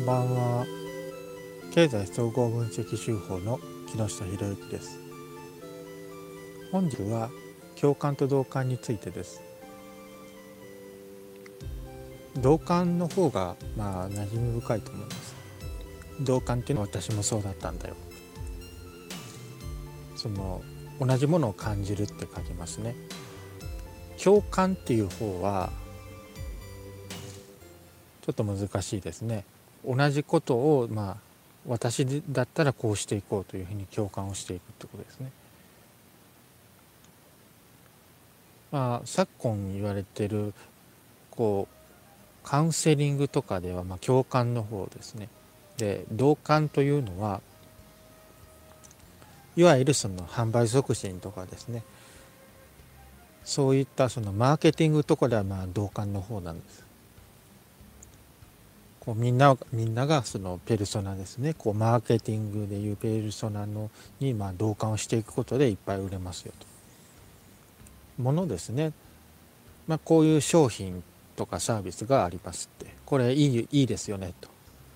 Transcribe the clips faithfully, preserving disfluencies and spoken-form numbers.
んばんは。経済総合分析手法の木下博之です。本日は共感と同感についてです。同感の方がまあ馴染み深いと思います。同感っていうのは私もそうだったんだよ。その同じものを感じるって書きますね。共感っていう方はちょっと難しいですね。同じことをまあ私だったらこうしていこうというふうに共感をしていくってことですね。まあ、昨今言われているこうカウンセリングとかではまあ共感の方ですね。で同感というのはいわゆるその販売促進とかですね、そういったそのマーケティングとかではまあ同感の方なんです。こうみんなみんながそのペルソナですね、こうマーケティングでいうペルソナのにまあ同感をしていくことでいっぱい売れますよと。ものですね。まあ、こういう商品とかサービスがありますって、これいいいいですよねと。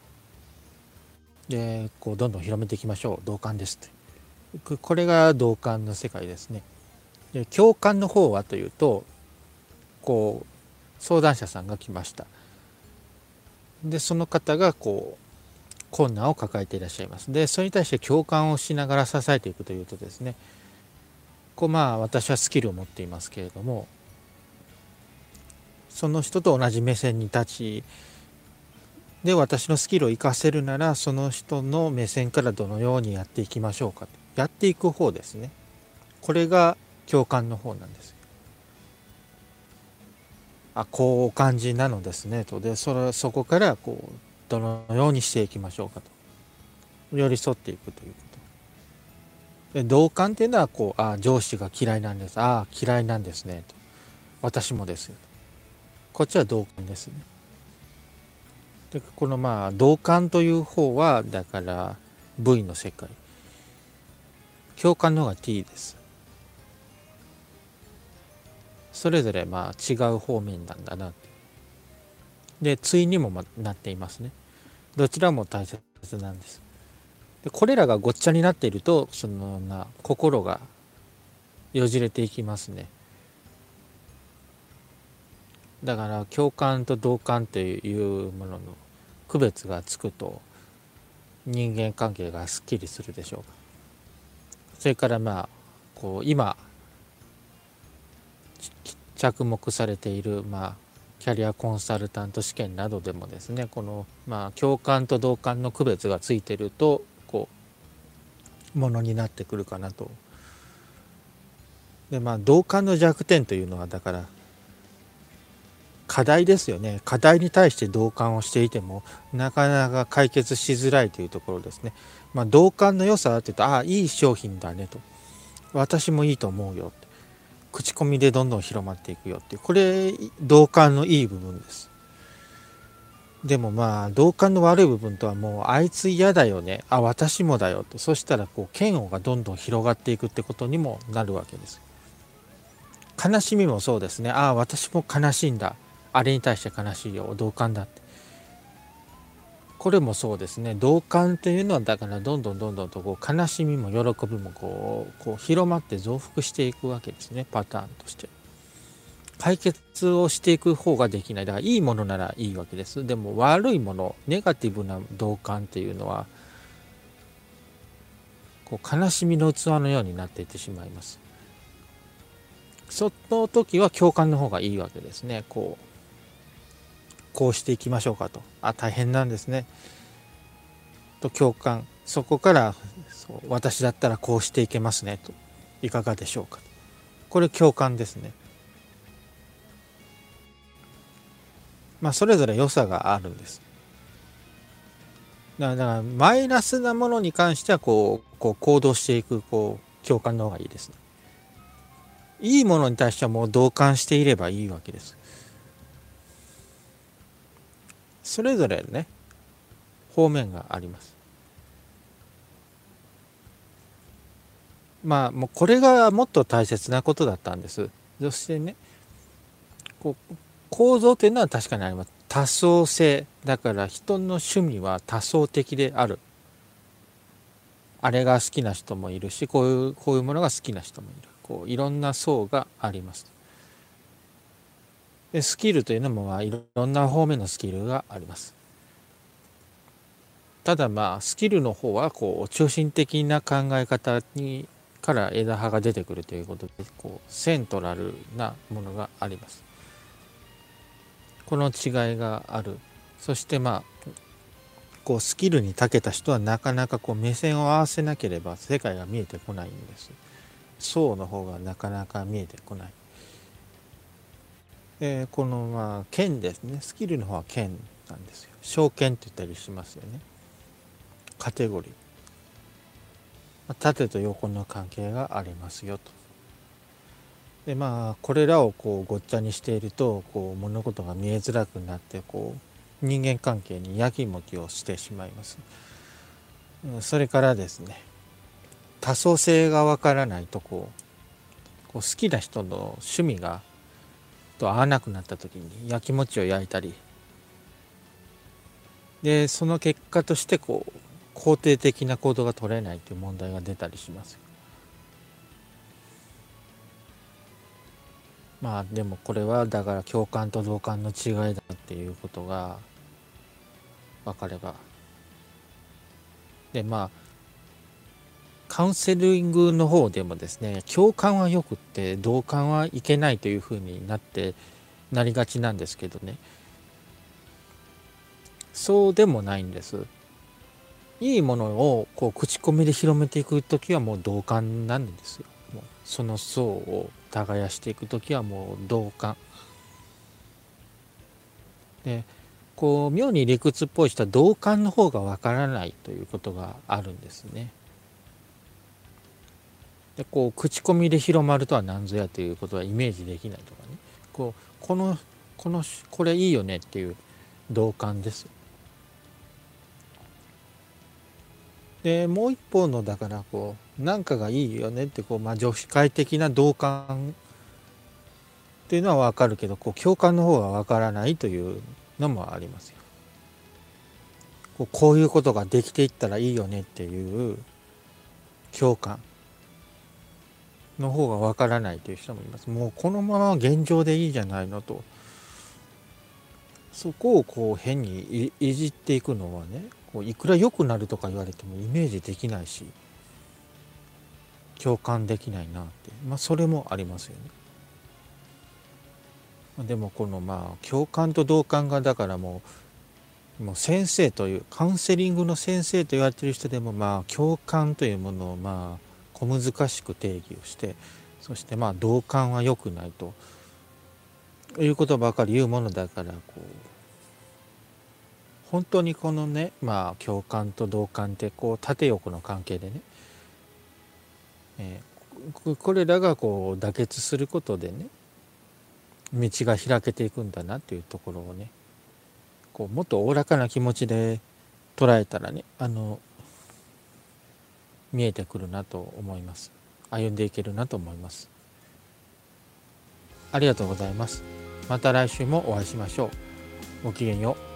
でこうどんどん広めていきましょう、同感ですって。これが同感の世界ですね。で共感の方はというと、こう相談者さんが来ました。でその方がこう困難を抱えていらっしゃいます。でそれに対して共感をしながら支えていくというとですね、こうまあ私はスキルを持っていますけれども、その人と同じ目線に立ちで私のスキルを活かせるなら、その人の目線からどのようにやっていきましょうか、やっていく方ですね。これが共感の方なんです。あ、こうお感じなのですねと。でそれそこからこうどのようにしていきましょうかと、寄り添っていくということ。で同感っていうのはこう、あ、上司が嫌いなんです、あ、嫌いなんですねと、私もですよと。こっちは同感ですね。でこのまあ同感という方はだから ブイ の世界、共感の方が ティー です。それぞれまあ違う方面なんだな。で対にもなっていますね。どちらも大切なんです。でこれらがごっちゃになっていると、そのな心がよじれていきますね。だから共感と同感というものの区別がつくと、人間関係がすっきりするでしょうか。それからまあこう今着目されているまあキャリアコンサルタント試験などでもですね、このまあ共感と同感の区別がついているとこうものになってくるかなと。でまあ同感の弱点というのはだから課題ですよね。課題に対して同感をしていてもなかなか解決しづらいというところですね。まあ同感の良さというと、ああいい商品だねと、私もいいと思うよって、口コミでどんどん広まっていくよっていう、これ同感のいい部分です。でもまあ同感の悪い部分とは、もうあいつ嫌だよね、あ私もだよと、そしたらこう嫌悪がどんどん広がっていくってことにもなるわけです。悲しみもそうですね。ああ私も悲しいんだ、あれに対して悲しいよ、同感だって。これもそうですね。同感というのはだからどんどんどんどんとこう悲しみも喜びもこうこう広まって増幅していくわけですね。パターンとして解決をしていく方ができない。だからいいものならいいわけです。でも悪いもの、ネガティブな同感っていうのはこう悲しみの器のようになっていってしまいます。その時は共感の方がいいわけですね。こうこうしていきましょうかと、あ大変なんですねと共感、そこからそう私だったらこうしていけますねと、いかがでしょうか、これ共感ですね。まあそれぞれ良さがあるんです。だからマイナスなものに関してはこうこう行動していくこう共感の方がいいですね。いいものに対してはもう同感していればいいわけです。それぞれね方面があります。まあもうこれがもっと大切なことだったんです。そしてねこう構造というのは確かにあります。 多層性だから、人の趣味は多層的である。あれが好きな人もいるし、こういうこういうものが好きな人もいる。こういろんな層があります。でスキルというのも、まあいろんな方面のスキルがあります。ただまあスキルの方はこう中心的な考え方にから枝葉が出てくるということで、こうセントラルなものがあります。この違いがある。そしてまあこうスキルに長けた人はなかなかこう目線を合わせなければ世界が見えてこないんです。層の方がなかなか見えてこない。でこのまあ剣ですね。スキルの方は剣なんですよ。小剣って言ったりしますよね。カテゴリー。縦と横の関係がありますよと。でまあこれらをこうごっちゃにしているとこう物事が見えづらくなって、こう人間関係にやきもきをしてしまいます。それからですね、多層性がわからないとこう、こう好きな人の趣味がと合わなくなった時にやきもちを焼いたり、でその結果としてこう肯定的な行動が取れないという問題が出たりします。まあでもこれはだから共感と同感の違いだっていうことが分かれば、でまあカウンセリングの方でもですね、共感はよくって同感はいけないというふうになってなりがちなんですけどね、そうでもないんです。いいものをこう口コミで広めていくときはもう同感なんですよ。もうその層を耕していくときはもう同感で、こう妙に理屈っぽい人は同感の方がわからないということがあるんですね。でこう口コミで広まるとは何ぞやということはイメージできないとかね、こうこのこのこれいいよねっていう同感です。でもう一方のだからこうなんかがいいよねってこう、まあ、女子会的な同感っていうのは分かるけど、こう共感の方が分からないというのもありますよ。こうこういうことができていったらいいよねっていう共感の方が分からないという人もいます。もうこのまま現状でいいじゃないのと、そこをこう変に い, いじっていくのはね、こういくら良くなるとか言われてもイメージできないし共感できないなって、まあそれもありますよね。でもこのまあ共感と同感がだからもうもう先生というカウンセリングの先生と言われている人でも、まあ共感というものをまあ小難しく定義をして、そしてまあ同感は良くないということばかり言うものだから、こう本当にこのね、まあ共感と同感ってこう縦横の関係でね、えー、これらがこう妥結することでね、道が開けていくんだなっていうところをね、こうもっとおおらかな気持ちで捉えたらね、あの見えてくるなと思います。歩んでいけるなと思います。ありがとうございます。また来週もお会いしましょう。ごきげんよう。